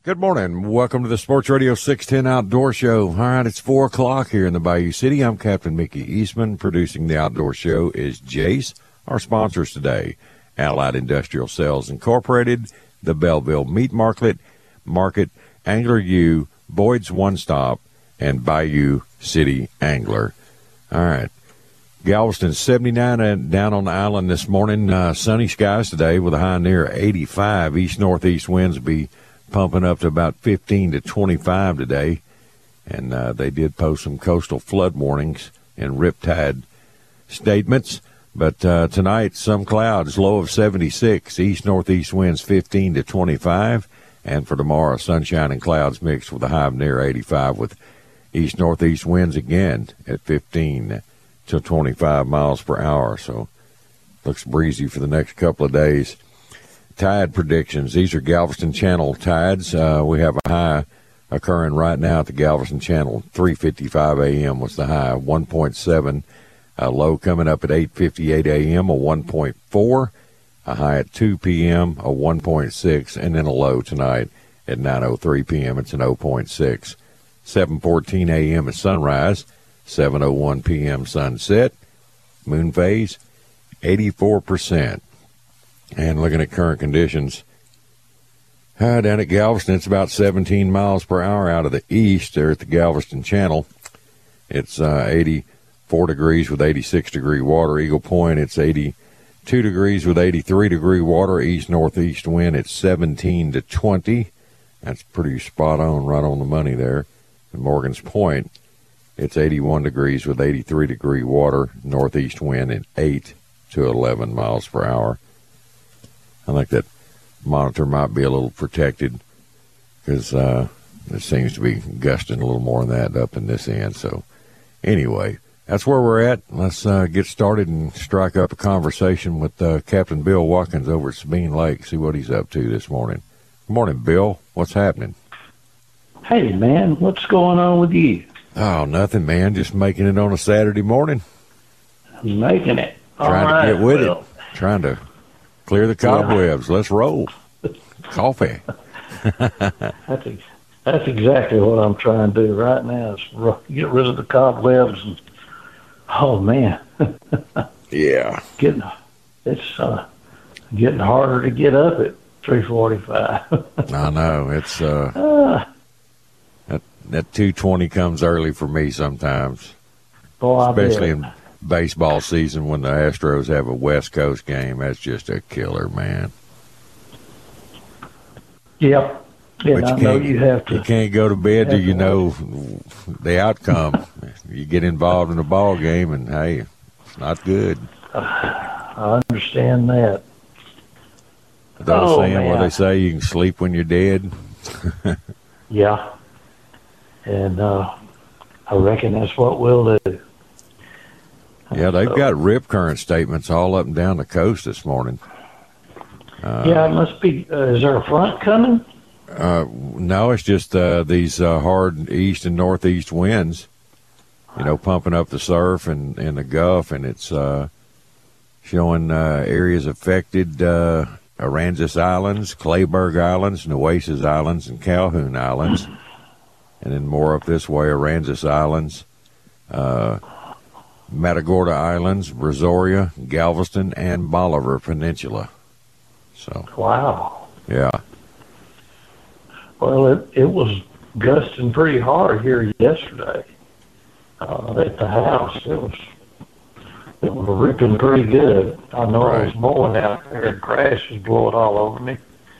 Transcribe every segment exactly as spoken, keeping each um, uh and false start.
Good morning. Welcome to the Sports Radio six ten Outdoor Show. All right, it's four o'clock here in the Bayou City. I'm Captain Mickey Eastman. Producing the Outdoor Show is Jace. Our sponsors today, Allied Industrial Sales Incorporated, the Belleville Meat Market, Market, Angler U, Boyd's One Stop, and Bayou City Angler. All right. Galveston seventy-nine and down on the island this morning. Uh, sunny skies today with a high near eighty-five. East-northeast winds will be pumping up to about fifteen to twenty-five today. And uh, they did post some coastal flood warnings and riptide statements. But uh, tonight, some clouds, low of seventy-six. East-northeast winds fifteen to twenty-five. And for tomorrow, sunshine and clouds mixed with a high of near eighty-five with east-northeast winds again at fifteen to twenty-five miles per hour. So looks breezy for the next couple of days. Tide predictions. These are Galveston Channel tides. Uh, we have a high occurring right now at the Galveston Channel. three fifty-five a.m. was the high, one point seven. A low coming up at eight fifty-eight a.m., a one point four. A high at two p.m., a one point six. And then a low tonight at nine oh three p.m. It's an zero point six. seven fourteen a.m. is sunrise. seven oh one p.m. sunset. Moon phase, eighty-four percent. And looking at current conditions, uh, down at Galveston, it's about seventeen miles per hour out of the east there at the Galveston Channel. It's uh, eighty-four degrees with eighty-six degree water. Eagle Point, it's eighty-two degrees with eighty-three degree water. East-northeast wind, it's seventeen to twenty. That's pretty spot on, right on the money there. And Morgan's Point, it's eighty-one degrees with eighty-three degree water. Northeast wind at eight to eleven miles per hour. I think that monitor might be a little protected because uh, it seems to be gusting a little more than that up in this end. So anyway, that's where we're at. Let's uh, get started and strike up a conversation with uh, Captain Bill Watkins over at Sabine Lake, see what he's up to this morning. Good morning, Bill. What's happening? Hey, man, what's going on with you? Oh, nothing, man. Just making it on a Saturday morning. Making it. Trying All right, to get with well. it. Trying to clear the cobwebs. Yeah. Let's roll. Coffee. that's, ex- that's exactly what I'm trying to do right now is r- get rid of the cobwebs. And, oh, man. Yeah. Getting, it's uh, getting harder to get up at three forty-five. I know. It's uh, uh, that, that two twenty comes early for me sometimes. Boy, Especially in baseball season when the Astros have a West Coast game. That's just a killer, man. Yep. Yeah, but I you know can't, you have to. You can't go to bed till you know the outcome. You get involved in a ball game, and, hey, it's not good. Uh, I understand that. Those oh, saying man. what they say, you can sleep when you're dead. Yeah. And uh, I reckon that's what we'll do. Yeah, they've so, got rip current statements all up and down the coast this morning. Uh, yeah, it must be. Uh, is there a front coming? Uh, no, it's just uh, these uh, hard east and northeast winds, you know, pumping up the surf and, and the Gulf, and it's uh, showing uh, areas affected, uh, Aransas Islands, Clayburg Islands, Nueces Islands, and Calhoun Islands. And then more up this way, Aransas Islands, uh, Matagorda Islands, Brazoria, Galveston, and Bolivar Peninsula. So, wow. Yeah. Well, it, it was gusting pretty hard here yesterday uh, at the house. It was it was ripping pretty good. I know right. I was mowing out there and grass was blowing all over me.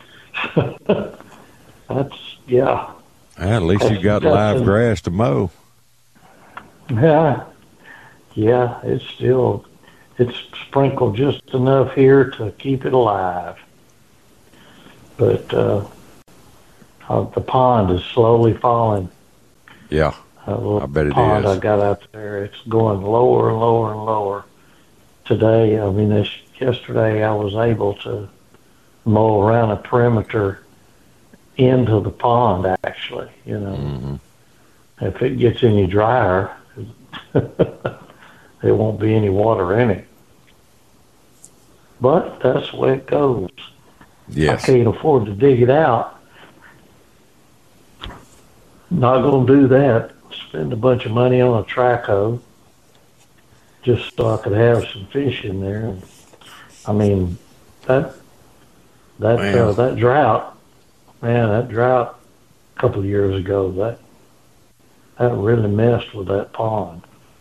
That's, yeah. At least That's, you got live a, grass to mow. Yeah. Yeah, it's still, it's sprinkled just enough here to keep it alive. But uh, uh, the pond is slowly falling. Yeah, I bet it pond is. I got out there, it's going lower and lower and lower. Today, I mean, this yesterday I was able to mow around a perimeter into the pond, actually, you know. Mm-hmm. If it gets any drier, there won't be any water in it. But that's the way it goes. Yes. I can't afford to dig it out. not going to do that. Spend a bunch of money on a track hoe just so I could have some fish in there. I mean, that that uh, that drought, man, that drought a couple of years ago, that that really messed with that pond.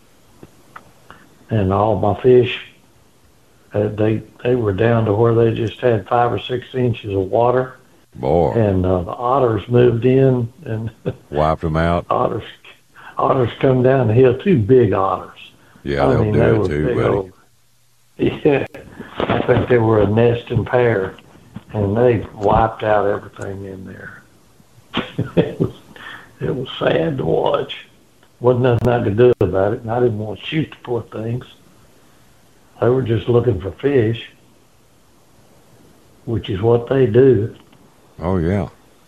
And all my fish, uh, they they were down to where they just had five or six inches of water. Boy. And uh, the otters moved in and wiped them out. Otters, otters come down the hill. Two big otters. Yeah, I they'll mean, do they it were too, big buddy. Old, yeah, I think they were a nesting pair, and they wiped out everything in there. it was it was sad to watch. Wasn't nothing I could do about it, and I didn't want to shoot the poor things. They were just looking for fish, which is what they do. Oh yeah,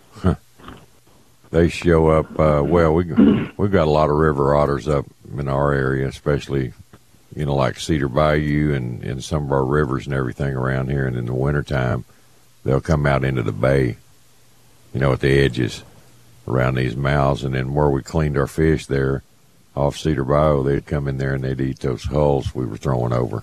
they show up. Uh, well, we we've got a lot of river otters up in our area, especially, you know, like Cedar Bayou and, and some of our rivers and everything around here. And in the wintertime, they'll come out into the bay, you know, at the edges around these mouths. And then where we cleaned our fish there off Cedar Bayou, they'd come in there and they'd eat those hulls we were throwing over.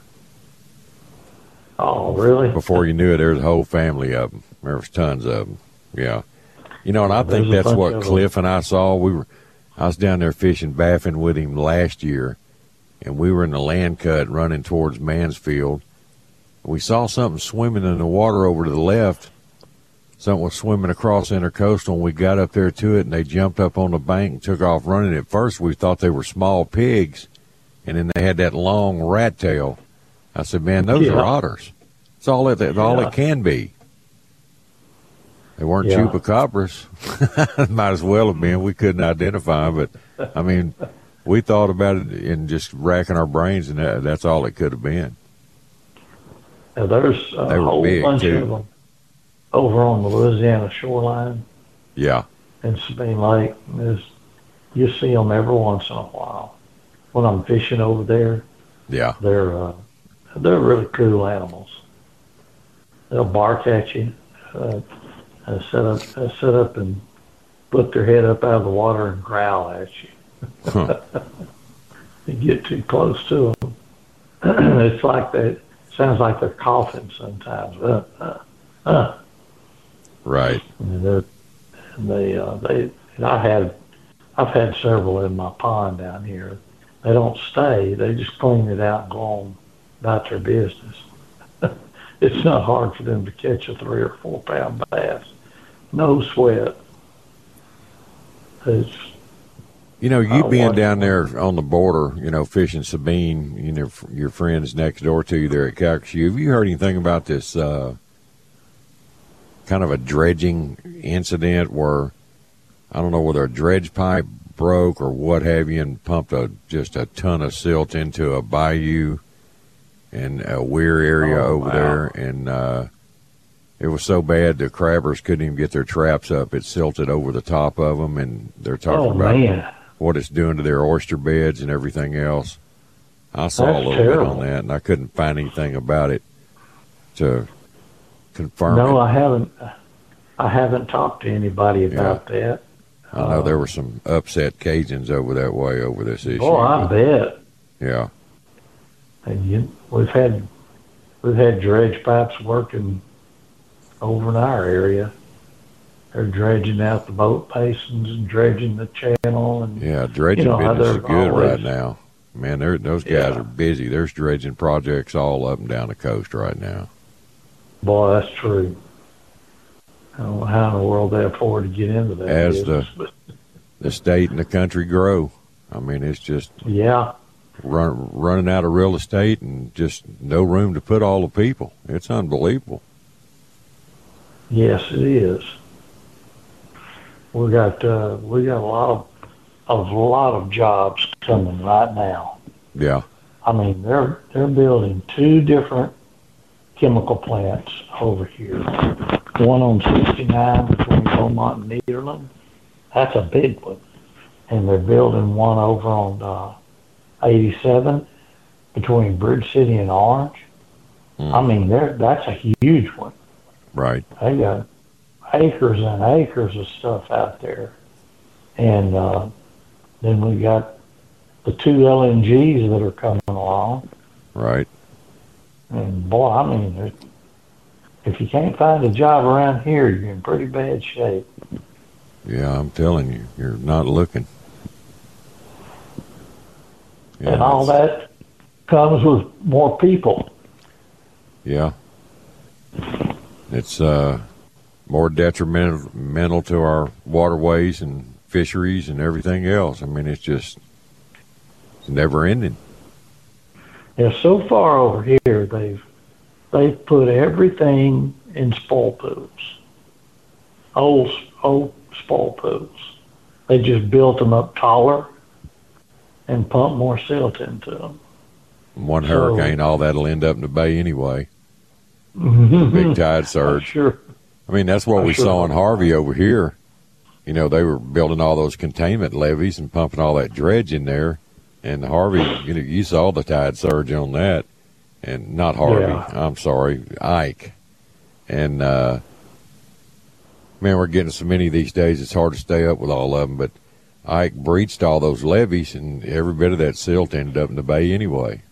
Oh, really? Before you knew it, there was a whole family of them. There was tons of them. Yeah. You know, and I think that's what Cliff and I saw. We were, I was down there fishing Baffin with him last year, and we were in the land cut running towards Mansfield. We saw something swimming in the water over to the left. Something was swimming across Intercoastal, and we got up there to it, and they jumped up on the bank and took off running. At first, we thought they were small pigs, and then they had that long rat tail. I said, man, those yeah. are otters. That's all it, that's all yeah. it can be. They weren't yeah. chupacabras. Might as well have been. We couldn't identify them, but, I mean, we thought about it and just racking our brains, and that, that's all it could have been. Now, there's a they were whole big, bunch too. of them over on the Louisiana shoreline. Yeah. In Sabine Lake. There's, you see them every once in a while. When I'm fishing over there, yeah, they're uh, they're really cool animals. They'll bark at you, uh, and set up, uh, sit up and put their head up out of the water and growl at you. Huh. You get too close to them. It's like that. Sounds like they're coughing sometimes. Uh, uh, uh. Right. And they're, and they, uh, they. And I had, I've had several in my pond down here. They don't stay. They just clean it out and go on about their business. It's not hard for them to catch a three or four pound bass. No sweat. It's, you know, you being down there on the border, you know, fishing Sabine, you know, your friends next door to you there at Calcasieu, have you heard anything about this uh, kind of a dredging incident where, I don't know whether a dredge pipe broke or what have you, and pumped a just a ton of silt into a bayou in a weir area oh, over wow. there, and uh, it was so bad the crabbers couldn't even get their traps up. It silted over the top of them, and they're talking oh, about man. what it's doing to their oyster beds and everything else. I saw That's a little terrible. bit on that, and I couldn't find anything about it to confirm no, it. No, I haven't. I haven't talked to anybody about yeah. that. I know uh, there were some upset Cajuns over that way over this issue. Oh, I but, bet. Yeah. And you, we've had we've had dredge pipes working over in our area. They're dredging out the boat basins and dredging the channel, and yeah, dredging you know, business is good always, right now. Man, they're, those guys yeah. are busy. There's dredging projects all up and down the coast right now. Boy, that's true. I don't know how in the world they afford to get into that. As business, the but, the state and the country grow, I mean, it's just yeah. Run, running out of real estate and just no room to put all the people. It's unbelievable. Yes, it is. We got uh, we got a lot of a lot of jobs coming right now. Yeah. I mean, they're they're building two different chemical plants over here. One on sixty-nine between Beaumont and Nederland. That's a big one. And they're building one over on uh, eighty-seven between Bridge City and Orange. Mm. I mean, they're, that's a huge one. Right. They got acres and acres of stuff out there. And uh, then we got the two L N Gs that are coming along. Right. And boy, I mean, if you can't find a job around here, you're in pretty bad shape. Yeah, I'm telling you, you're not looking. Yeah, and all that comes with more people. Yeah. It's uh, more detrimental to our waterways and fisheries and everything else. I mean, it's just it's never ending. Yeah, so far over here, they've they've put everything in spoil pools, old old spoil pools. They just built them up taller and pumped more silt into them. One So- hurricane, all that'll end up in the bay anyway. Mm-hmm. Big tide surge. Sure. I mean, that's what I we sure saw in hope Harvey over here. You know, they were building all those containment levees and pumping all that dredge in there. And Harvey, you know, you saw the tide surge on that. And not Harvey, Yeah. I'm sorry, Ike. And, uh, man, we're getting so many these days, it's hard to stay up with all of them. But Ike breached all those levees, and every bit of that silt ended up in the bay anyway.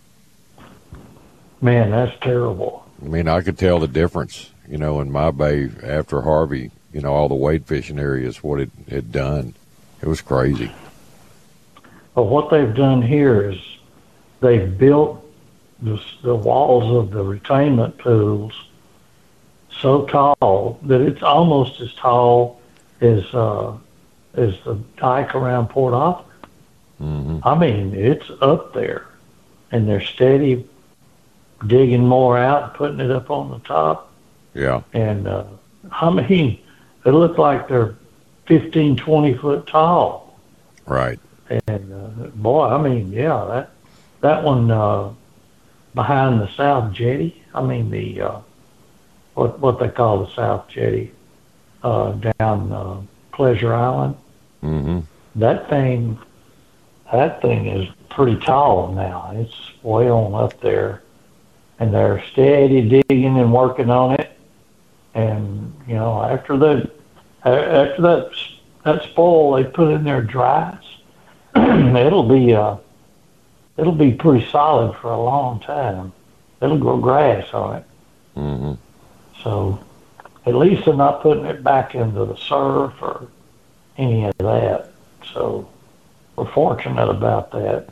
Man, that's terrible. I mean, I could tell the difference, you know, in my bay after Harvey, you know, all the wade fishing areas, what it had done. It was crazy. But what they've done here is they've built the, the walls of the retainment pools so tall that it's almost as tall as uh, as the dike around Port Arthur. Mm-hmm. I mean, it's up there, and they're steady digging more out and putting it up on the top. Yeah. And uh, I mean, they look like they're fifteen, twenty foot tall. Right. And uh, boy, I mean, yeah, that that one uh, behind the South Jetty. I mean, the uh, what what they call the South Jetty uh, down uh, Pleasure Island. Mm-hmm. That thing, that thing is pretty tall now. It's way on up there, and they're steady digging and working on it. And you know, after the after that that spoil they put in there dries, it'll be uh, it'll be pretty solid for a long time. It'll grow grass on it. Mm-hmm. So at least they're not putting it back into the surf or any of that. So we're fortunate about that.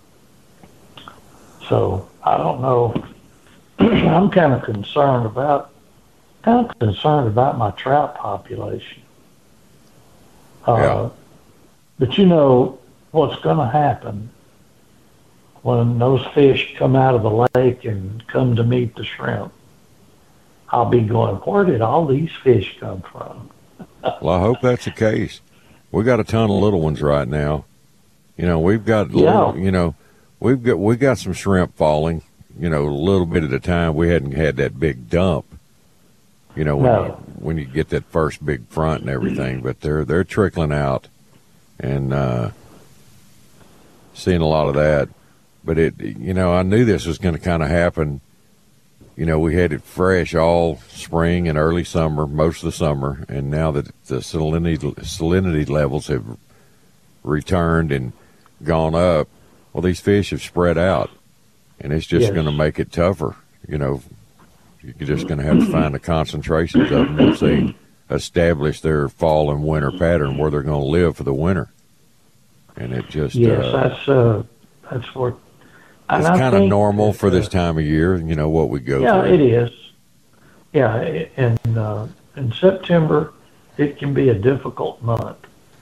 So I don't know. I'm kind of concerned about kind of concerned about my trout population. Uh, Yeah. But you know what's going to happen when those fish come out of the lake and come to meet the shrimp. I'll be going, where did all these fish come from? Well, I hope that's the case. We got a ton of little ones right now. You know, we've got, little, Yeah. you know, we've got we got some shrimp falling. You know, a little bit at a time. We hadn't had that big dump. You know, when, No. you, when you get that first big front and everything, but they're they're trickling out, and uh, seeing a lot of that. But it, you know, I knew this was going to kind of happen. You know, we had it fresh all spring and early summer, most of the summer, and now that the salinity salinity levels have returned and gone up, well, these fish have spread out, and it's just Yes. going to make it tougher. You know, you're just going to have to find the concentrations of them once they establish their fall and winter pattern where they're going to live for the winter. And it just Yes, uh, that's uh, that's what. and it's I kind of think normal that, for this uh, time of year. You know what we go Yeah, through. it is. Yeah, in uh, in September, it can be a difficult month.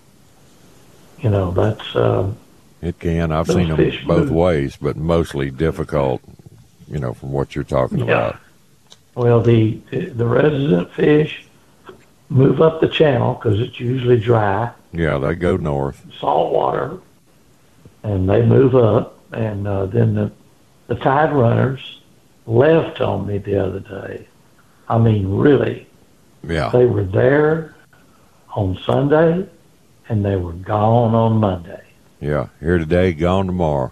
You know, that's uh, It can. I've Those seen them fish both move. ways, but mostly difficult. You know, from what you're talking Yeah. about. well, the the resident fish move up the channel because it's usually dry, Yeah, they go north. salt water, and they move up, and uh, then the the tide runners left on me the other day. I mean, really, Yeah, they were there on Sunday, and they were gone on Monday. yeah. Here today, gone tomorrow.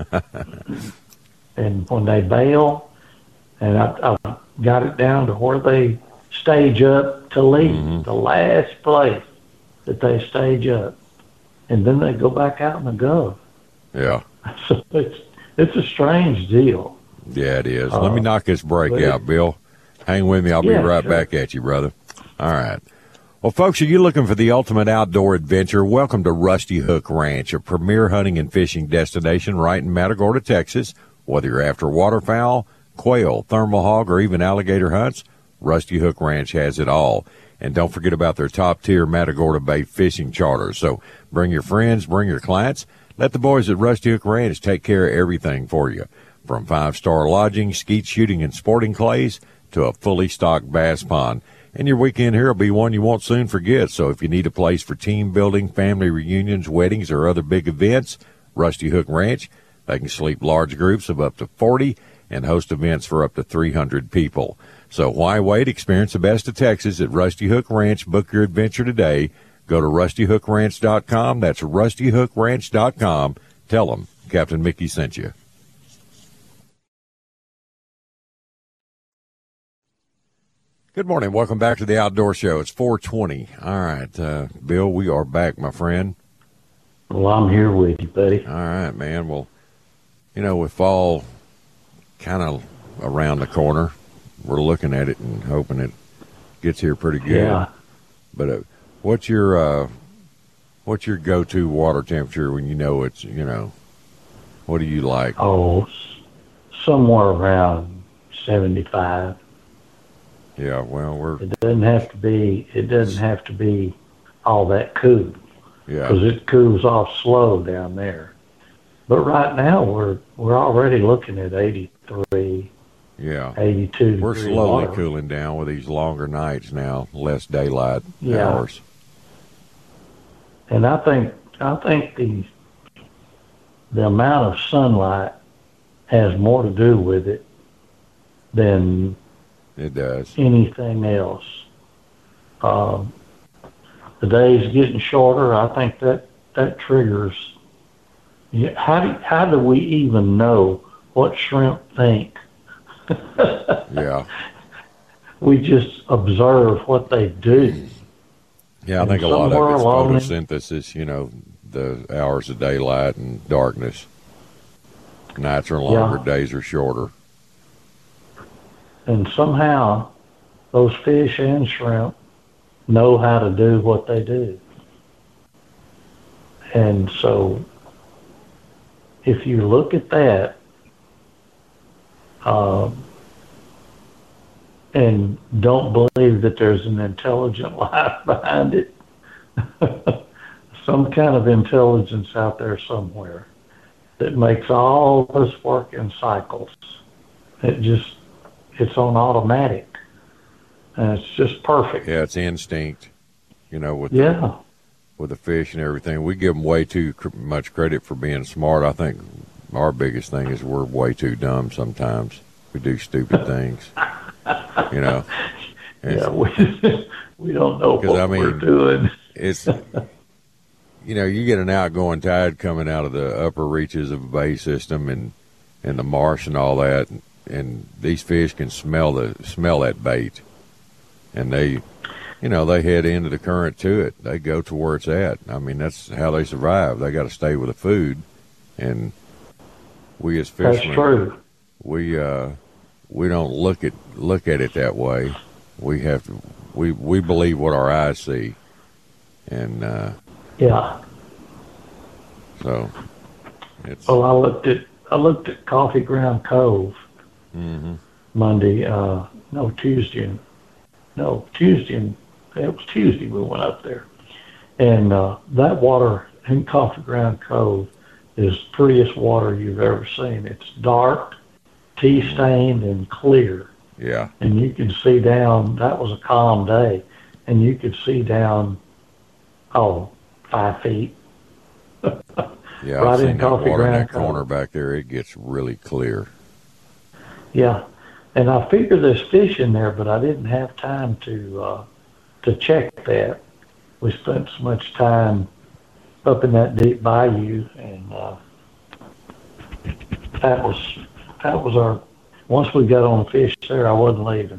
And when they bail, and I, I got it down to where they stage up to leave, Mhm. the last place that they stage up. and then they go back out in the Gulf. Yeah. So it's it's a strange deal. Yeah, it is. Uh, Let me knock this break but out, it- Bill. Hang with me. I'll Yeah, be right sure. back at you, brother. All right. Well, folks, are you looking for the ultimate outdoor adventure? Welcome to Rusty Hook Ranch, a premier hunting and fishing destination right in Matagorda, Texas. Whether you're after waterfowl, quail, thermal hog, or even alligator hunts, Rusty Hook Ranch has it all. And don't forget about their top-tier Matagorda Bay fishing charters. So bring your friends, bring your clients. Let the boys at Rusty Hook Ranch take care of everything for you. From five-star lodging, skeet shooting, and sporting clays to a fully stocked bass pond. And your weekend here will be one you won't soon forget. So if you need a place for team building, family reunions, weddings, or other big events, Rusty Hook Ranch, they can sleep large groups of up to forty and host events for up to three hundred people. So why wait? Experience the best of Texas at Rusty Hook Ranch. Book your adventure today. Go to rusty hook ranch dot com. That's rusty hook ranch dot com. Tell them Captain Mickey sent you. Good morning. Welcome back to the Outdoor Show. It's four twenty. All right, uh, Bill, we are back, my friend. Well, I'm here with you, buddy. All right, man. Well, you know, with fall kind of around the corner, we're looking at it and hoping it gets here pretty good. Yeah. But uh, what's your uh, what's your go-to water temperature when you know it's, you know, what do you like? Oh, s- somewhere around seventy-five. Yeah, well, we're, It doesn't have to be. It doesn't have to be all that cool yeah, because it cools off slow down there. But right now we're we're already looking at eighty-three, yeah. eighty-two. We're degree slowly water. cooling down with these longer nights now, less daylight Yeah. hours. And I think I think the the amount of sunlight has more to do with it than It does. anything else. Um, the days getting shorter. I think that that triggers. Yeah, how do how do we even know what shrimp think? Yeah. We just observe what they do. Yeah, I And think a lot somewhere of it's along in- photosynthesis, you know, the hours of daylight and darkness. Nights are longer, Yeah. days are shorter. And somehow those fish and shrimp know how to do what they do. And so if you look at that, um, and don't believe that there's an intelligent life behind it, some kind of intelligence out there somewhere that makes all this work in cycles. It just, it's on automatic. And it's just perfect. Yeah, it's instinct, you know, with Yeah. the, with the fish and everything. We give them way too cr- much credit for being smart. I think our biggest thing is we're way too dumb sometimes. We do stupid things, you know. And Yeah, we, we don't know what 'Cause, I we're mean, doing. it's, you know, you get an outgoing tide coming out of the upper reaches of a bay system and, and the marsh and all that, and, and these fish can smell the smell that bait, and they, you know, they head into the current to it. They go to where it's at. I mean, that's how they survive. They got to stay with the food, and we as That's fishermen, true. we uh, we don't look at look at it that way. We have to. We we believe what our eyes see, and uh, Yeah. so it's. Well, I looked at I looked at Coffee Ground Cove Mm-hmm. Monday. Uh, no Tuesday. and- No Tuesday. and- It was Tuesday we went up there, and uh, that water in Coffee Ground Cove is the prettiest water you've ever seen. It's dark, tea stained, and clear. Yeah. And you can see down. That was a calm day, and you could see down, oh, five feet. Yeah, Right I've in seen that Coffee water in Ground that corner Cove. back there. It gets really clear. Yeah, and I figured there's fish in there, but I didn't have time to uh, to check that. We spent so much time up in that deep bayou, and uh, that was that was our. Once we got on the fish there, I wasn't leaving.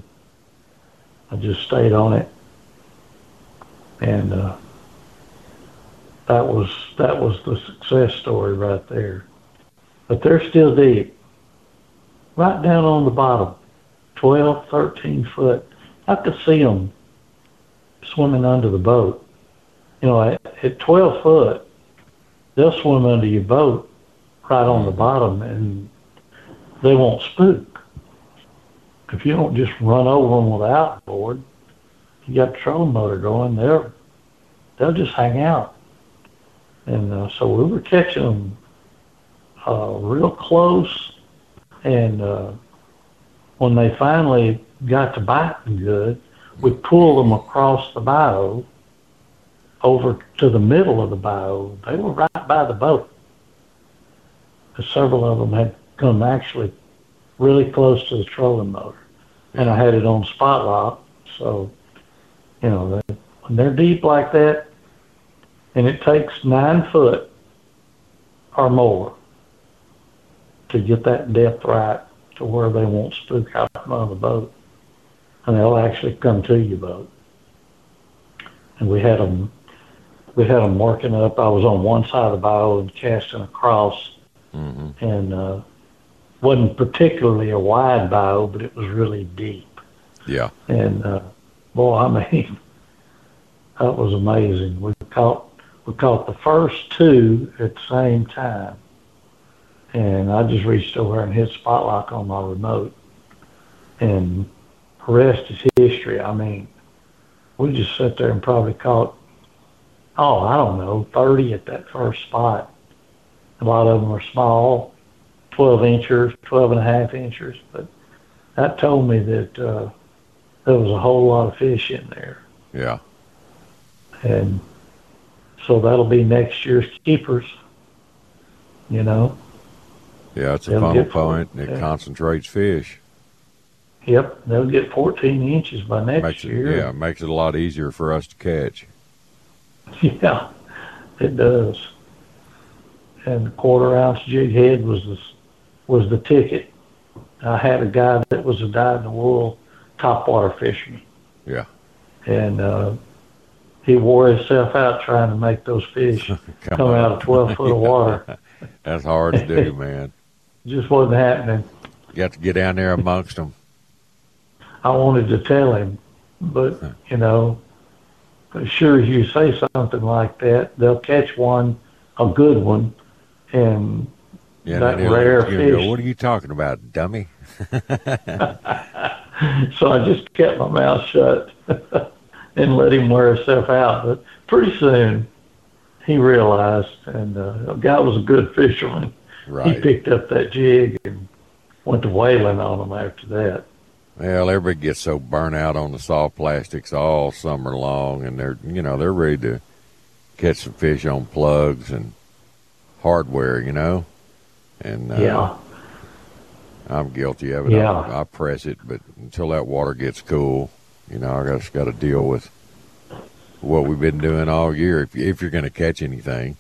I just stayed on it, and uh, that was that was the success story right there. But they're still deep, right down on the bottom, twelve, thirteen foot. I could see them swimming under the boat. You know, at, at twelve foot, they'll swim under your boat right on the bottom, and they won't spook. If you don't just run over them with the outboard, you got the trolling motor going, they'll, they'll just hang out. And uh, so we were catching them uh, real close, and uh, when they finally got to biting good, we pulled them across the bayou over to the middle of the bayou. They were right by the boat. Several of them had come actually really close to the trolling motor, and I had it on spot lock. So, you know, they, when they're deep like that, and it takes nine foot or more to get that depth right to where they won't spook out from under the boat, and they'll actually come to your boat. And we had them, we had them working up. I was on one side of the bow and casting across, mm-hmm. and uh, wasn't particularly a wide bow, but it was really deep. Yeah. And uh, boy, I mean, that was amazing. We caught we caught the first two at the same time, and I just reached over and hit spot lock on my remote, and the rest is history. I mean, we just sat there and probably caught, oh, I don't know, thirty at that first spot. A lot of them were small, twelve inchers, twelve and a half inchers, but that told me that uh, there was a whole lot of fish in there. Yeah. And so that'll be next year's keepers, you know. Yeah, it's a funnel point, and it yeah. concentrates fish. Yep, they'll get fourteen inches by next makes year. It, yeah, it makes it a lot easier for us to catch. Yeah, it does. And the quarter ounce jig head was the, was the ticket. I had a guy that was a dyed-in-the-wool topwater fisherman. Yeah. And uh, he wore himself out trying to make those fish come, come out of twelve foot of water. That's hard to do, man. Just wasn't happening. You got to get down there amongst them. I wanted to tell him, but, you know, as sure as you say something like that, they'll catch one, a good one, and yeah, that rare fish. Go, what are you talking about, dummy? So I just kept my mouth shut and let him wear himself out. But pretty soon he realized, and uh, the guy was a good fisherman. Right. He picked up that jig and went to whaling on them after that. Well, everybody gets so burnt out on the soft plastics all summer long, and they're, you know, they're ready to catch some fish on plugs and hardware, you know. And uh, yeah, I'm guilty of it. Yeah. I, I press it, but until that water gets cool, you know, I just got to deal with what we've been doing all year. If, if you're going to catch anything,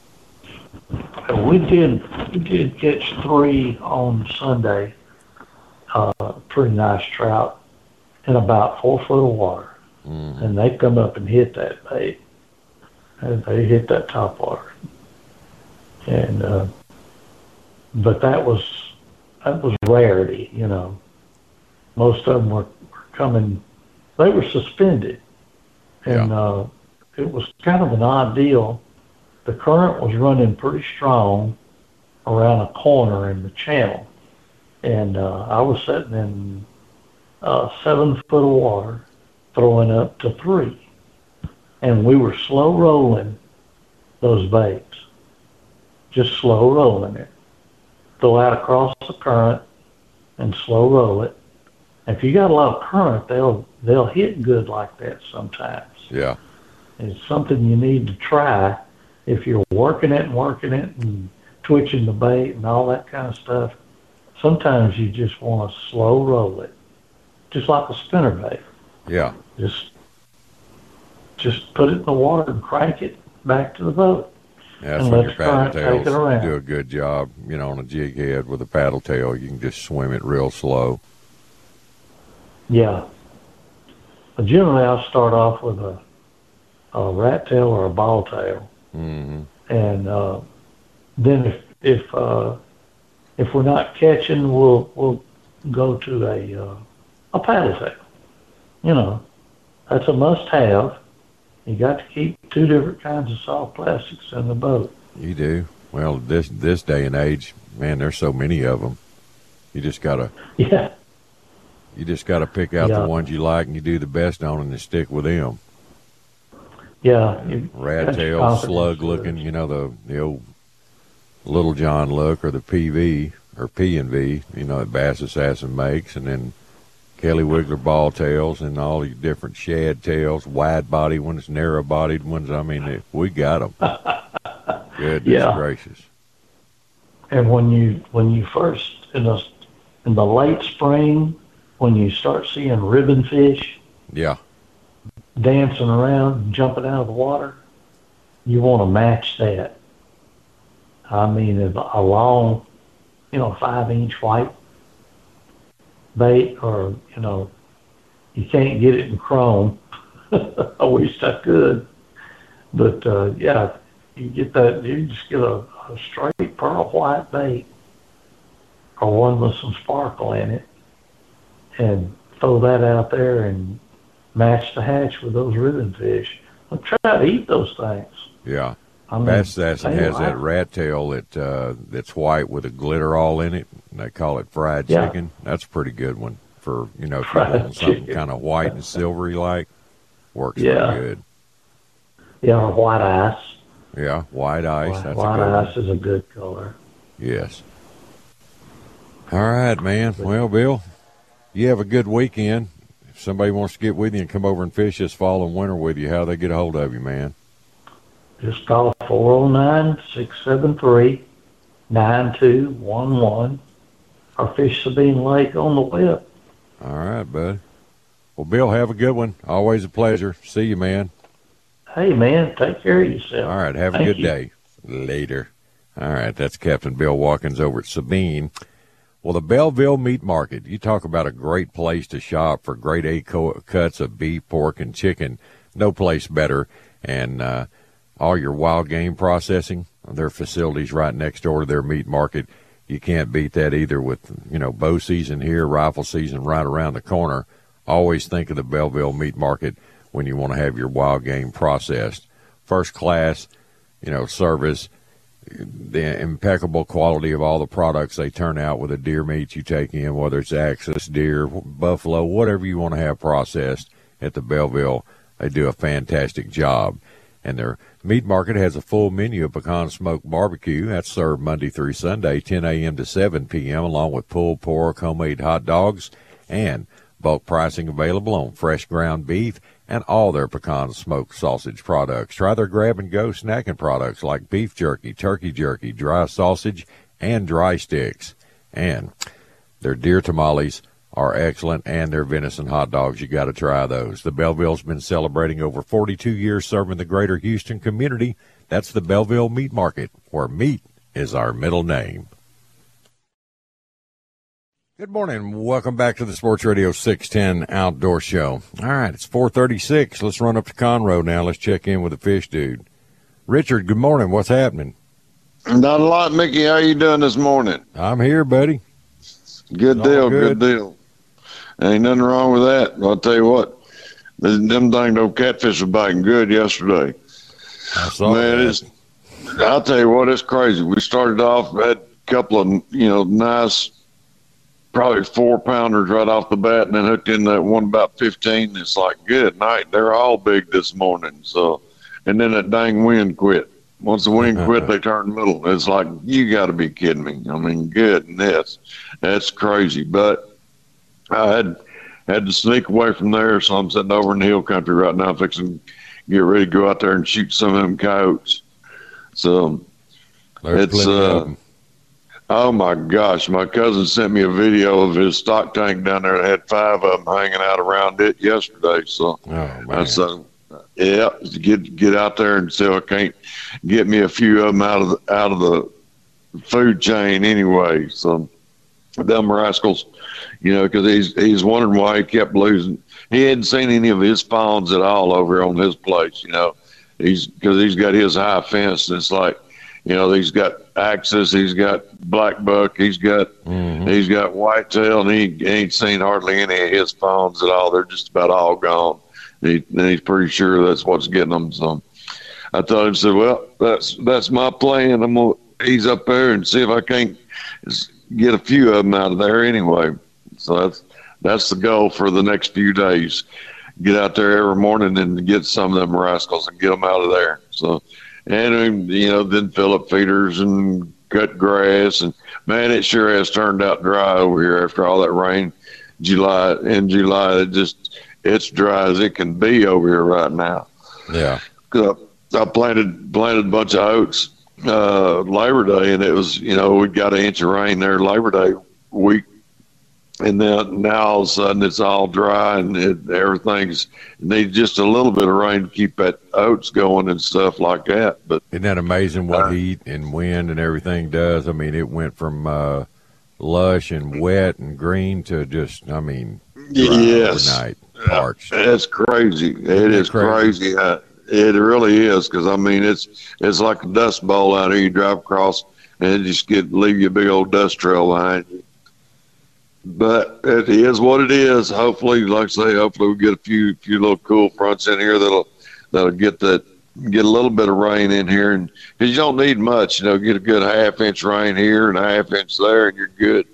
we did we did catch three on Sunday. Uh, pretty nice trout in about four foot of water, mm. and they come up and hit that bait, and they hit that top water, and uh, but that was that was rarity, you know. Most of them were, were coming, they were suspended, and yeah. uh, it was kind of an odd deal. The current was running pretty strong around a corner in the channel. And uh, I was sitting in uh, seven foot of water, throwing up to three. And we were slow rolling those baits, just slow rolling it. Throw out across the current and slow roll it. If you got a lot of current, they'll they'll hit good like that sometimes. Yeah. It's something you need to try if you're working it and working it and twitching the bait and all that kind of stuff. Sometimes you just want to slow roll it, just like a spinnerbait. Yeah. Just, just put it in the water and crank it back to the boat. Yeah, that's when your paddle tails do a good job. You know, on a jig head with a paddle tail, you can just swim it real slow. Yeah. But generally, I'll start off with a, a rat tail or a ball tail. Mm-hmm. And uh, then if if uh, if we're not catching, we'll we'll go to a uh, a paddle tail. You know, that's a must-have. You got to keep two different kinds of soft plastics in the boat. You do. Well, this this day and age, man, there's so many of them. You just gotta. Yeah. You just gotta pick out yeah. the ones you like and you do the best on and stick with them. Yeah. Rat tail, slug looking, you know, the the old Little John look, or the P V or P and V, you know, that Bass Assassin makes, and then Kelly Wiggler ball tails and all the different shad tails, wide body ones, narrow bodied ones. I mean, we got them. Goodness yeah. gracious. And when you when you first in the in the late spring, when you start seeing ribbon fish, yeah, dancing around, jumping out of the water, you want to match that. I mean, a long, you know, five inch white bait, or you know, you can't get it in chrome. I wish I could, but uh, yeah, you get that. You just get a, a straight pearl white bait, or one with some sparkle in it, and throw that out there and match the hatch with those ribbon fish. I'm trying to eat those things. Yeah. I mean, Bass Assassin has like that rat tail that uh, that's white with a glitter all in it, and they call it fried yeah. chicken. That's a pretty good one for, you know, if fried you want something chicken. kind of white and silvery like. Works yeah. pretty good. Yeah, or white ice. Yeah, white ice. White, that's white a good ice one. is a good color. Yes. All right, man. Well, Bill, you have a good weekend. If somebody wants to get with you and come over and fish this fall and winter with you, how do they get a hold of you, man? Just call four oh nine, six seven three, nine two one one or fish Sabine Lake on the whip. All right, bud. Well, Bill, have a good one. Always a pleasure. See you, man. Hey, man, take care of yourself. All right, have a Thank good you. day. Later. All right, that's Captain Bill Watkins over at Sabine. Well, the Belleville Meat Market, you talk about a great place to shop for grade A co- cuts of beef, pork, and chicken. No place better. And uh, all your wild game processing, their facilities right next door to their meat market. You can't beat that either with, you know, bow season here, rifle season right around the corner. Always think of the Belleville Meat Market when you want to have your wild game processed. First class, you know, service, the impeccable quality of all the products they turn out with the deer meat you take in, whether it's Axis, deer, buffalo, whatever you want to have processed at the Belleville. They do a fantastic job. And their meat market has a full menu of pecan smoked barbecue. That's served Monday through Sunday, ten a.m. to seven p.m., along with pulled pork, homemade hot dogs, and bulk pricing available on fresh ground beef and all their pecan smoked sausage products. Try their grab-and-go snacking products like beef jerky, turkey jerky, dry sausage, and dry sticks. And their deer tamales are excellent, and their venison hot dogs. You got to try those. The Belleville's been celebrating over forty-two years serving the greater Houston community. That's the Belleville Meat Market, where meat is our middle name. Good morning. Welcome back to the Sports Radio six ten Outdoor Show. All right, it's four thirty-six. Let's run up to Conroe now. Let's check in with the fish dude. Richard, good morning. What's happening? Not a lot, Mickey. How you doing this morning? I'm here, buddy. Good It's deal, good. good deal. Ain't nothing wrong with that. I'll tell you what, them them dang those catfish were biting good yesterday. I saw Man, that. it's, I'll tell you what, it's crazy. We started off, had a couple of, you know, nice, probably four pounders right off the bat, and then hooked in that one about fifteen. It's like, good night. They're all big this morning. So, and then that dang wind quit. Once the wind quit, they turned middle. It's like, you got to be kidding me. I mean, goodness, that's crazy. But I had had to sneak away from there, so I'm sitting over in the hill country right now, fixing to get ready to go out there and shoot some of them coyotes. So There's it's plenty of uh, them. oh my gosh, my cousin sent me a video of his stock tank down there that had five of them hanging out around it yesterday. So Oh, man. I said, yeah, get get out there and see if I can't get me a few of them out of the, out of the food chain anyway. So them rascals, you know, because he's he's wondering why he kept losing. He hadn't seen any of his fawns at all over on his place, you know. He's because he's got his high fence, and it's like, you know, he's got axis, he's got black buck, he's got mm-hmm. he's got whitetail, and he, he ain't seen hardly any of his fawns at all. They're just about all gone. He, and he's pretty sure that's what's getting them. So I told him, I said, well, that's that's my plan. I'm gonna ease up there and see if I can't get a few of them out of there anyway. So that's that's the goal for the next few days. Get out there every morning and get some of them rascals and get them out of there. So, and you know, then fill up feeders and cut grass. And man, it sure has turned out dry over here after all that rain. July in July, it just it's dry as it can be over here right now. Yeah, because I, I planted planted a bunch of oats uh, Labor Day, and it was, you know, we got an inch of rain there Labor Day week. And then now all of a sudden it's all dry and it, everything's needs just a little bit of rain to keep that oats going and stuff like that. But isn't that amazing what uh, heat and wind and everything does? I mean, it went from uh, lush and wet and green to just, I mean, dry yes, overnight, parched. It's crazy. It isn't is crazy. crazy. Uh, it really is, because I mean it's it's like a dust bowl out here. You drive across and it just get leave you a big old dust trail behind you. But it is what it is. Hopefully, like I say, hopefully we get a few few little cool fronts in here that'll that'll get that get a little bit of rain in here, and because you don't need much, you know, get a good half inch rain here and a half inch there, and you're good.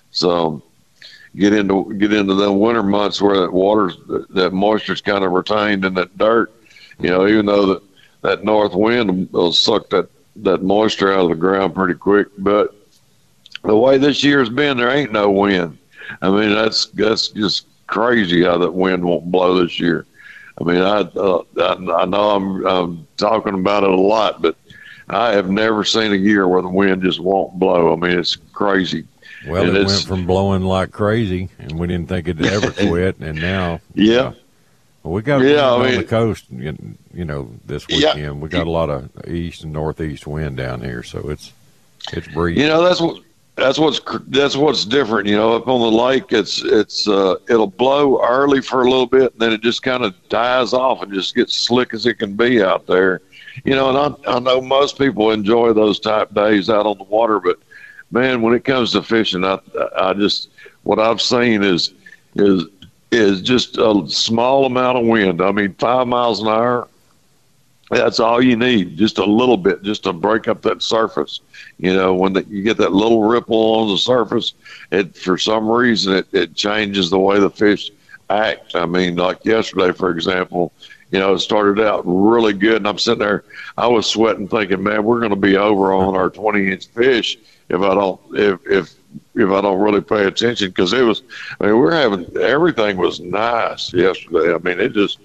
So get into get into the winter months where that water's that moisture's kind of retained in that dirt. You know, even though that that north wind will suck that that moisture out of the ground pretty quick, but the way this year's been, there ain't no wind. I mean, that's that's just crazy how that wind won't blow this year. I mean, I uh, I, I know I'm, I'm talking about it a lot, but I have never seen a year where the wind just won't blow. I mean, it's crazy. Well, and it went from blowing like crazy, and we didn't think it'd ever quit, and now, yeah, uh, well, we got yeah, wind I mean, on the coast. You know, this weekend yeah. we got a lot of east and northeast wind down here, so it's it's breezy. You know, that's what. That's what's that's what's different, you know. Up on the lake, it's it's uh, it'll blow early for a little bit, and then it just kind of dies off and just gets slick as it can be out there, you know. And I I know most people enjoy those type days out on the water, but man, when it comes to fishing, I I just what I've seen is is is just a small amount of wind. I mean, five miles an hour. That's all you need, just a little bit, just to break up that surface. You know, when the, you get that little ripple on the surface, it for some reason it, it changes the way the fish act. I mean, like yesterday, for example, you know, it started out really good, and I'm sitting there, I was sweating, thinking, man, we're going to be over on our twenty inch fish if I don't if if if I don't really pay attention, because it was. I mean, we're having everything was nice yesterday. I mean, it just.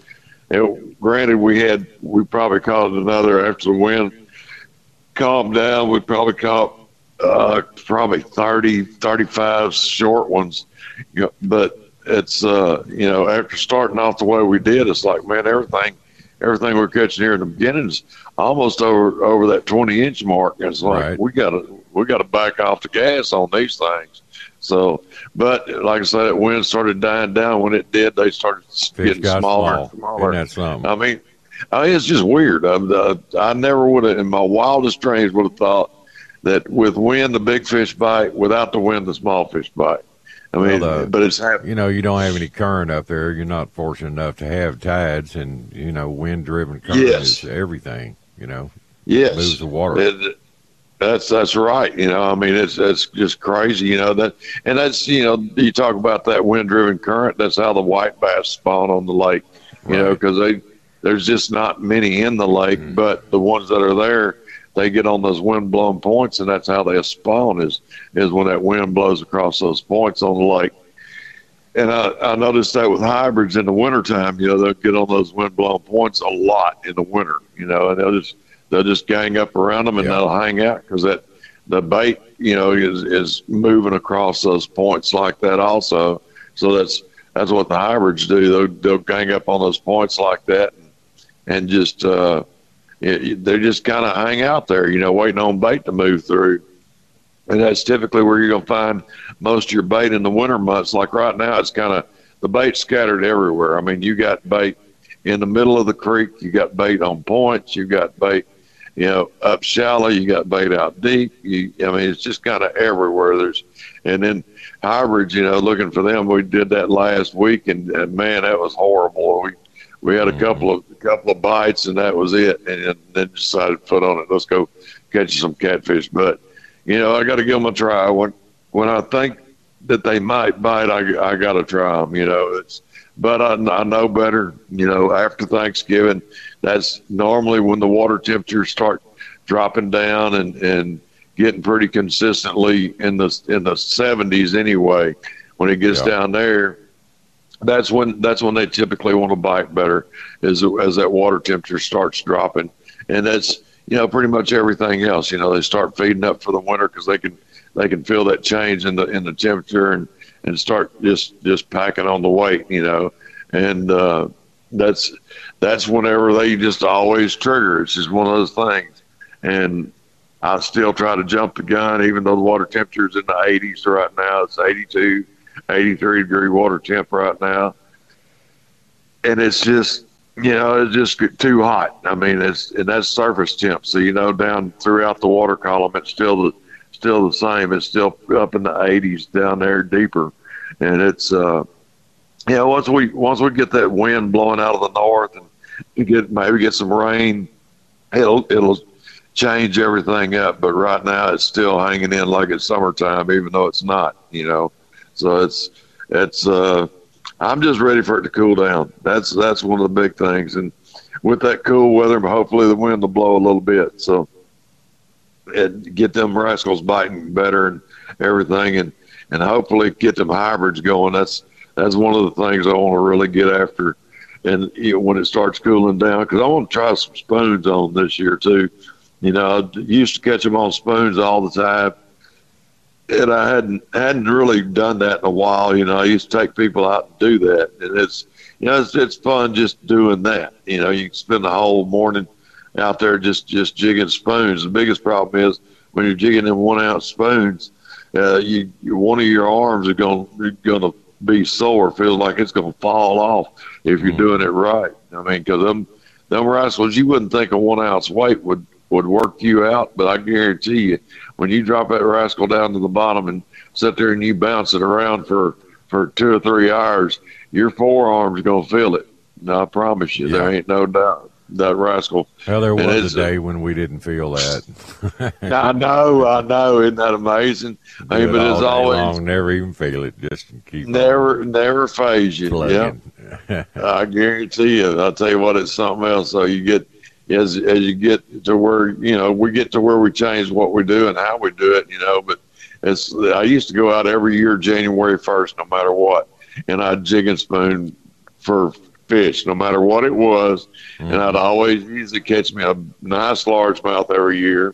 It, granted, we had we probably caught another after the wind calmed down. We probably caught uh, probably thirty, thirty-five short ones. You know, but it's uh, you know, after starting off the way we did, it's like, man, everything everything we're catching here in the beginning is almost over over that twenty inch mark. And it's like right. we gotta we gotta back off the gas on these things. So, but like I said, that wind started dying down. When it did, they started Fish getting smaller small. and smaller. Isn't that something? I mean, I mean, it's just weird. I, uh, I never would have, in my wildest dreams, would have thought that with wind, the big fish bite. Without the wind, the small fish bite. I mean, well, the, but it's happening. You know, you don't have any current up there. You're not fortunate enough to have tides, and you know, wind-driven current yes. is everything. You know, yes, it moves the water. It, That's that's right. You know, I mean, it's it's just crazy. You know that, and that's you know, you talk about that wind-driven current. That's how the white bass spawn on the lake. You right. know, because they there's just not many in the lake, mm. but the ones that are there, they get on those wind-blown points, and that's how they spawn. Is is when that wind blows across those points on the lake. And I, I noticed that with hybrids in the wintertime. You know, they'll get on those wind-blown points a lot in the winter. You know, and they'll just They'll just gang up around them and yeah. they'll hang out because that the bait, you know, is is moving across those points like that also. So that's that's what the hybrids do. They'll, they'll gang up on those points like that and, and just uh, it, they just kind of hang out there, you know, waiting on bait to move through. And that's typically where you're going to find most of your bait in the winter months. Like right now, it's kind of the bait's scattered everywhere. I mean, you got bait in the middle of the creek, you got bait on points, you got bait, you know, up shallow, you got bait out deep. You, I mean, it's just kind of everywhere. There's, and then hybrids, you know, looking for them. We did that last week, and, and man, that was horrible. We we had a couple of a couple of bites, and that was it. And then decided to put on it. Let's go catch some catfish. But you know, I got to give them a try. When when I think that they might bite, I I got to try them. You know, it's. But I, I know better, you know, after Thanksgiving, that's normally when the water temperatures start dropping down and, and getting pretty consistently in the in the seventies anyway. When it gets yeah. down there, that's when that's when they typically want to bite better, is as that water temperature starts dropping. And that's, you know, pretty much everything else. You know, they start feeding up for the winter because they can they can feel that change in the in the temperature and. and start just, just packing on the weight, you know, and uh, that's that's whenever they just always trigger. It's just one of those things. And I still try to jump the gun, even though the water temperature's in the eighties right now. It's eighty-two, eighty-three degree water temp right now. And it's just, you know, it's just too hot. I mean, it's and that's surface temp. So, you know, down throughout the water column, it's still the still the same. It's still up in the eighties down there deeper. And it's, uh, you know, once we, once we get that wind blowing out of the north and you get, maybe get some rain, it'll, it'll change everything up. But right now it's still hanging in like it's summertime, even though it's not, you know. So it's, it's, uh, I'm just ready for it to cool down. That's, that's one of the big things. And with that cool weather, hopefully the wind will blow a little bit. So, and get them rascals biting better and everything, and, and hopefully get them hybrids going. That's that's one of the things I want to really get after. And you know, when it starts cooling down, because I want to try some spoons on this year too. You know, I used to catch them on spoons all the time, and I hadn't hadn't really done that in a while. You know, I used to take people out and do that, and it's you know it's it's fun just doing that. You know, you can spend the whole morning out there just, just jigging spoons. The biggest problem is when you're jigging in one ounce spoons, uh, you, you one of your arms are going going to be sore. Feels like it's going to fall off if you're mm-hmm. doing it right. I mean, because them them rascals, you wouldn't think a one ounce weight would would work you out, but I guarantee you, when you drop that rascal down to the bottom and sit there and you bounce it around for for two or three hours, your forearms are going to feel it. No, I promise you, yeah. There ain't no doubt. That rascal. Well, there was a day uh, when we didn't feel that. I know, I know. Isn't that amazing? I mean, but it's always long, never even feel it. Just keep never, on. never phase you. Yeah, I guarantee you. I'll tell you what, it's something else. So you get as as you get to where you know we get to where we change what we do and how we do it. You know, but it's I used to go out every year January first, no matter what, and I'd jig and spoon for fish, no matter what it was, mm-hmm. and I'd always usually catch me a nice largemouth every year,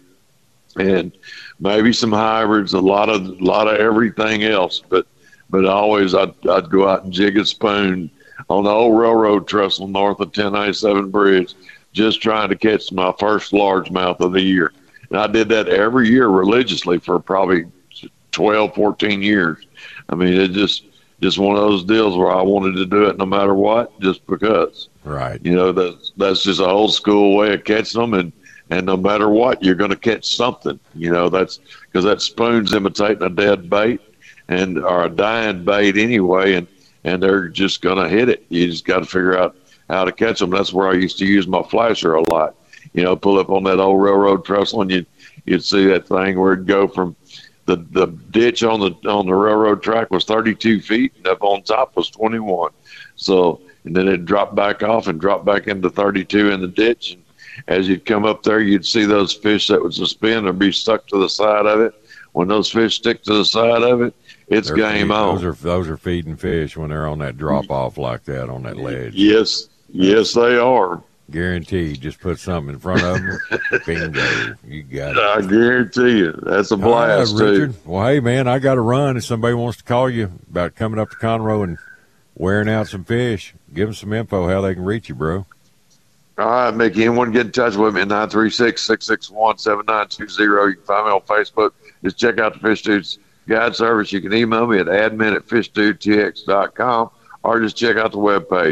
and maybe some hybrids, a lot of a lot of everything else. But but always I'd I'd go out and jig a spoon on the old railroad trestle north of ten ninety-seven Bridge, just trying to catch my first largemouth of the year. And I did that every year religiously for probably twelve, fourteen years. I mean, it just. Just one of those deals where I wanted to do it no matter what, just because. Right. You know, that's, that's just an old school way of catching them, and, and no matter what, you're going to catch something. You know, that's because that spoon's imitating a dead bait and or a dying bait anyway, and, and they're just going to hit it. You just got to figure out how to catch them. That's where I used to use my flasher a lot. You know, pull up on that old railroad trestle, and you'd, you'd see that thing where it'd go from The the ditch on the on the railroad track was thirty-two feet, and up on top was twenty-one. So, and then it dropped back off and dropped back into thirty-two in the ditch. And as you'd come up there, you'd see those fish that would suspend or be stuck to the side of it. When those fish stick to the side of it, it's they're game feed, on. Those are those are feeding fish when they're on that drop off like that on that ledge. Yes, yes, they are. Guaranteed. Just put something in front of them. Bingo. You got it. I guarantee you. That's a blast, right, Richard. Too. Well, hey, man, I got to run. If somebody wants to call you about coming up to Conroe and wearing out some fish, give them some info how they can reach you, bro. All right, Mickey. Anyone get in touch with me at nine three six, six six one, seven nine two zero. You can find me on Facebook. Just check out the Fish Dudes Guide Service. You can email me at admin at fish dude t x dot com or just check out the webpage,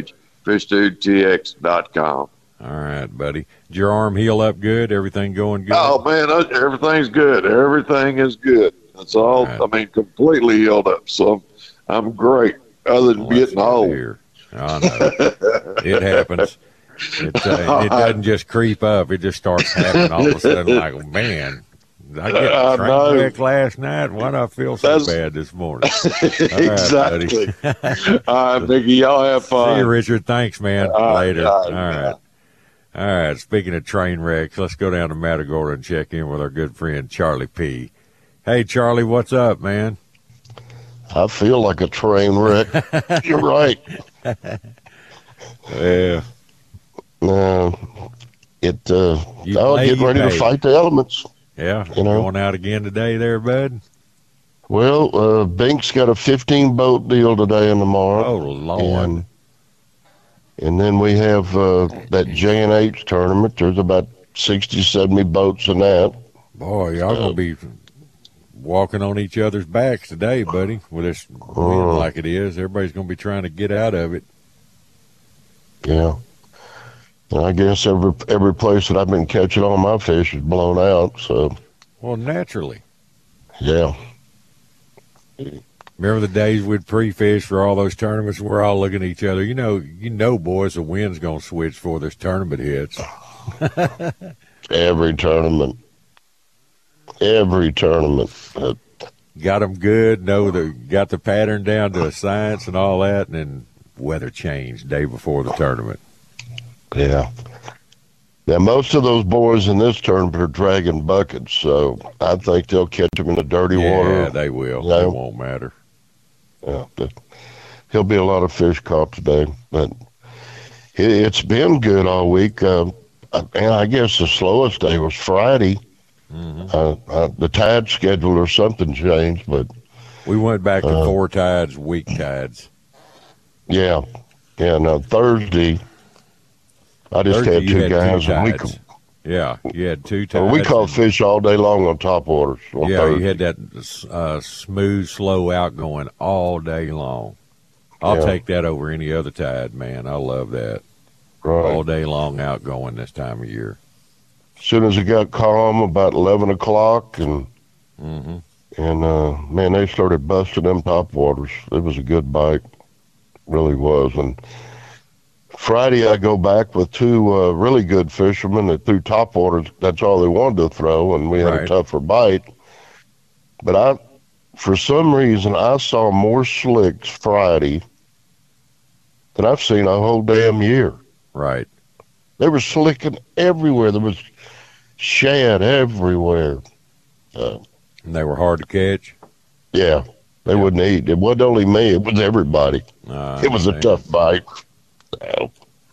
fish dude t x dot com. All right, buddy. Did your arm heal up good? Everything going good? Oh, man, uh, everything's good. Everything is good. That's all, all right. I mean, completely healed up. So I'm great, other than Well, getting old. Here. I know. It happens. It, uh, it doesn't just creep up. It just starts happening all of a sudden like, man, I get a train wreck last night. Why do I feel so That's, bad this morning? Exactly. All right, all right, Mickey, y'all have fun. See you, Richard. Thanks, man. All Later. right, all right. All right. Speaking of train wrecks, let's go down to Matagorda and check in with our good friend Charlie P. Hey, Charlie, what's up, man? I feel like a train wreck. You're right. Yeah. Uh, it. Uh, You oh, play, getting you ready pay. to fight the elements. Yeah. You know. Going out again today there, bud? Well, uh, Bink's got a fifteen boat deal today and tomorrow. Oh, Lord. And, and then we have uh, that J and H tournament. There's about sixty, seventy boats in that. Boy, y'all going to be walking on each other's backs today, buddy, with this wind Uh, like it is. Everybody's going to be trying to get out of it. Yeah. And I guess every every place that I've been catching all my fish is blown out. So, Well, naturally. yeah. Remember the days we'd pre-fish for all those tournaments? We're all looking at each other. You know, you know, boys, the wind's going to switch before this tournament hits. Every tournament. Every tournament. Uh, Got them good, know the got the pattern down to a science and all that, and then weather changed day before the tournament. yeah. Now, most of those boys in this tournament are dragging buckets, so I think they'll catch them in the dirty Yeah, water. they will. Yeah. It won't matter. Yeah, but he'll be a lot of fish caught today. But it, it's been good all week. Uh, and I guess the slowest day was Friday. Mm-hmm. Uh, uh, the tide schedule or something changed, but We went back to Uh, four tides, weak tides. yeah. Yeah, now Thursday, I just Thursday, had you two had two guys. and we, tides. Yeah, you had two well, tides. we caught and- fish all day long on top waters. On Yeah, Thursday. you had that uh, smooth, slow outgoing all day long. I'll Yeah. take that over any other tide, man. I love that. right. All day long outgoing this time of year. As soon as it got calm, about eleven o'clock, and Mm-hmm. and uh, man, they started busting them top waters. It was a good bite, really was. And Friday, I go back with two uh, really good fishermen that threw top waters. That's all they wanted to throw, and we had Right. a tougher bite. But I, for some reason, I saw more slicks Friday than I've seen a whole damn year. Right. They were slicking everywhere. There was shad everywhere. Uh, And they were hard to catch. yeah, they wouldn't eat. It wasn't only me; it was everybody. Uh, It was a man. tough bite. So.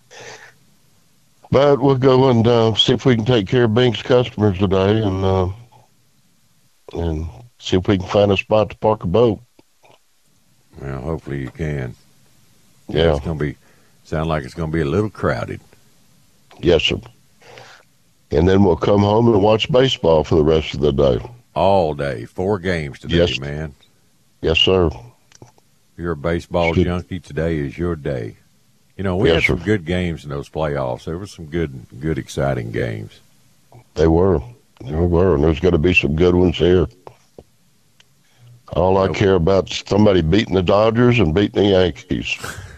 But we'll go and uh, see if we can take care of Bink's customers today, and uh, and see if we can find a spot to park a boat. Well, hopefully you can. Yeah, It's gonna be sound like it's gonna be a little crowded. yes, sir. And then we'll come home and watch baseball for the rest of the day. All day. Four games today, Yes. man. Yes, sir. If you're a baseball Should- junkie, today is your day. You know, we Yes, had some sir. good games in those playoffs. There were some good, good, exciting games. They were. They were. And there's going to be some good ones here. All I Nope. care about is somebody beating the Dodgers and beating the Yankees.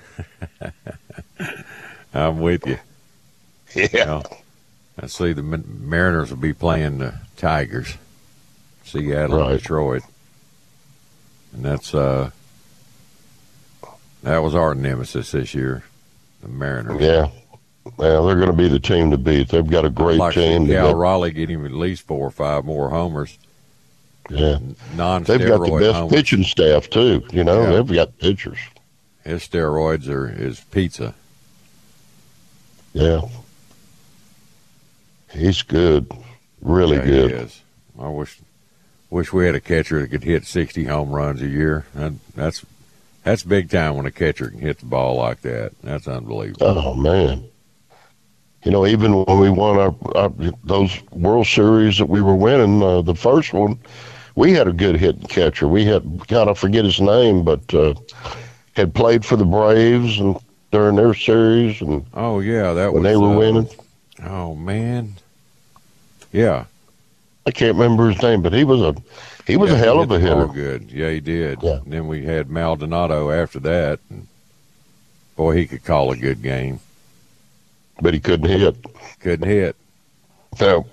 I'm with you. Yeah. Well, I see the Mar- Mariners will be playing the Tigers, Seattle, and Right. Detroit, and that's uh, that was our nemesis this year, the Mariners. Yeah. Well, they're going to be the team to beat. They've got a I'd great like to team. see They Cal got- Raleigh get him at least four or five more homers. yeah. Non-steroid They've got the best homers. pitching staff, too. You know, Yeah. they've got pitchers. His steroids are his pizza. Yeah. He's good. Really Yeah, he good. is. I wish wish we had a catcher that could hit sixty home runs a year. That, that's that's big time when a catcher can hit the ball like that. That's unbelievable. Oh, man. You know, even when we won our, our those World Series that we were winning, uh, the first one, we had a good hitting catcher. We had, God, I forget his name, but uh, had played for the Braves and during their series, and oh yeah, that when was they were uh, winning. Oh man, yeah. I can't remember his name, but he was a he was yeah, a hell he of a hit the hitter. ball good. Yeah, he did. Yeah. And then we had Maldonado after that. And boy, he could call a good game. But he couldn't hit. Couldn't hit. No.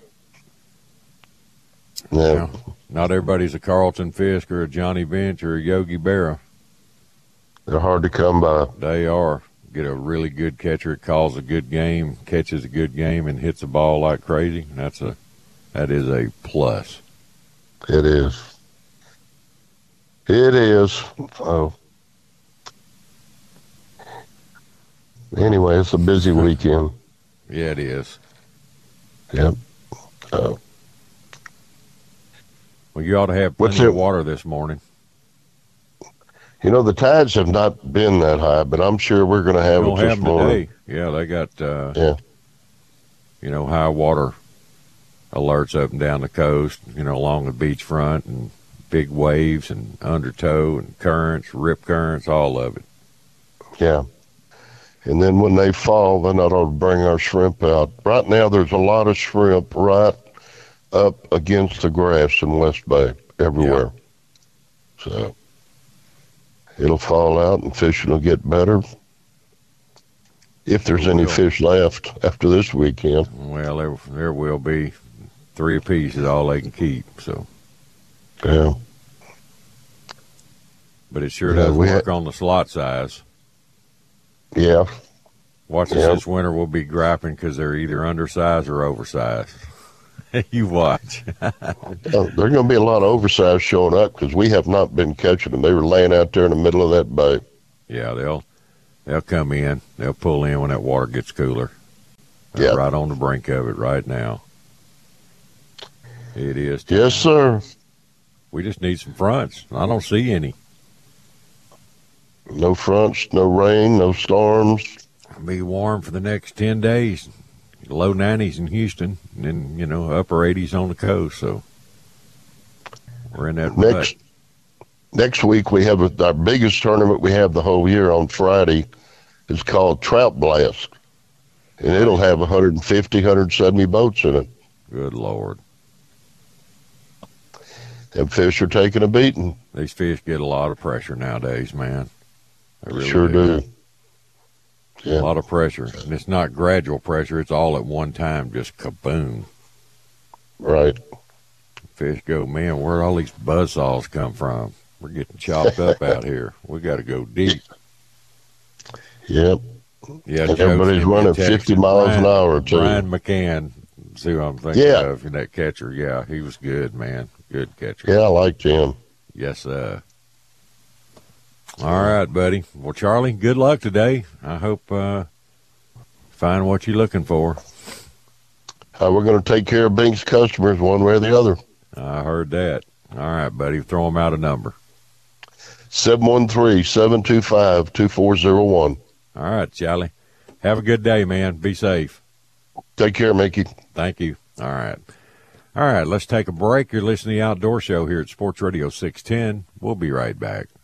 No. Now, not everybody's a Carlton Fisk or a Johnny Bench or a Yogi Berra. They're hard to come by. They are. Get a really good catcher, calls a good game, catches a good game, and hits the ball like crazy. That's a that is a plus. It is. It is. Oh. Anyway, it's a busy weekend. Yeah, it is. Yep. Oh. Well, you ought to have What's plenty of it- water this morning. You know, the tides have not been that high, but I'm sure we're going to have We'll it this have them morning. today. Yeah, they got uh, Yeah. you know, high water alerts up and down the coast, you know, along the beachfront, and big waves and undertow and currents, rip currents, all of it. Yeah. And then when they fall, then that ought to bring our shrimp out. Right now, there's a lot of shrimp right up against the grass in West Bay, everywhere. So it'll fall out and fishing will get better. If there's It any will. fish left after this weekend. Well, there, there will be three apiece is all they can keep. So, Yeah. but it sure Yeah, does we work had- on the slot size. Yeah. Watch us Yeah. this winter. We'll be griping because they're either undersized or oversized. You watch. Uh, There's going to be a lot of oversized showing up because we have not been catching them. They were laying out there in the middle of that bay. Yeah, they'll they'll come in. They'll pull in when that water gets cooler. They're Yeah. right on the brink of it right now. It is. Yes, sir. We just need some fronts. I don't see any. No fronts, no rain, no storms. It'll be warm for the next ten days. Low nineties in Houston, and then, you know, upper eighties on the coast. So we're in that rut. Next next week we have a, our biggest tournament we have the whole year on Friday. It's called Trout Blast, and it'll have one hundred fifty, one hundred seventy boats in it. Good Lord. And fish are taking a beating. These fish get a lot of pressure nowadays, man. They really Sure do. A Yeah. lot of pressure. And it's not gradual pressure. It's all at one time, just kaboom. Right. Fish go, man, where'd all these buzzsaws come from? We're getting chopped up out here. We got to go deep. Yep. Yeah, And Joe everybody's sent me a running text. fifty miles Brian- an hour, too. Brian McCann, see who I'm thinking Yeah. of, and that catcher. Yeah, he was good, man. Good catcher. Yeah, I liked him. Yes, sir. All right, buddy. Well, Charlie, good luck today. I hope uh, find what you're looking for. Uh, we're going to take care of Bink's customers one way or the other. I heard that. All right, buddy. Throw them out a number. seven one three, seven two five, two four zero one. All right, Charlie. Have a good day, man. Be safe. Take care, Mickey. Thank you. All right. All right, let's take a break. You're listening to the Outdoor Show here at Sports Radio six ten. We'll be right back.